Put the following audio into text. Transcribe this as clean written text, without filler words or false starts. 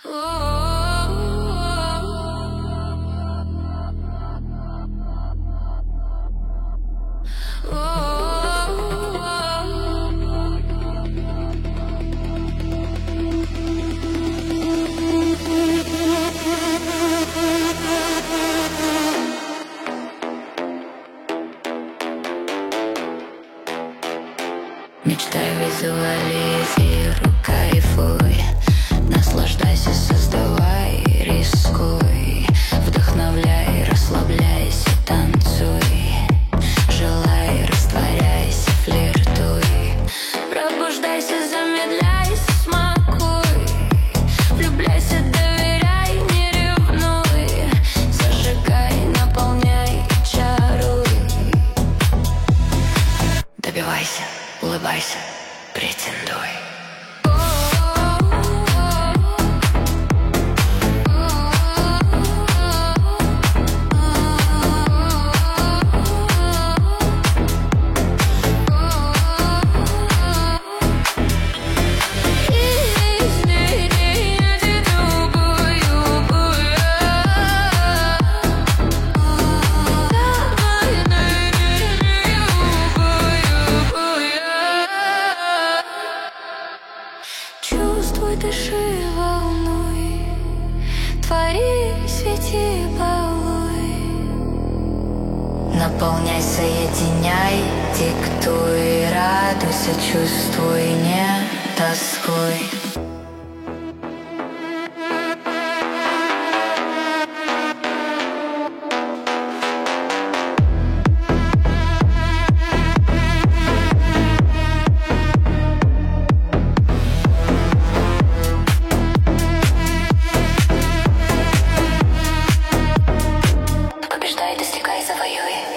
Мечтай, визуализируй, кайфуй, наслаждайся, создавай, рискуй, вдохновляй, расслабляйся, танцуй, желай, растворяйся, флиртуй, пробуждайся, замедляйся, смакуй, влюбляйся, доверяй, не ревнуй, зажигай, наполняй, чаруй, добивайся, улыбайся, претендуй. Чувствуй, дыши, волнуй, твори, свети, балуй, наполняй, соединяй, диктуй, радуйся, чувствуй, не тоскуй. Достигай, завоюй.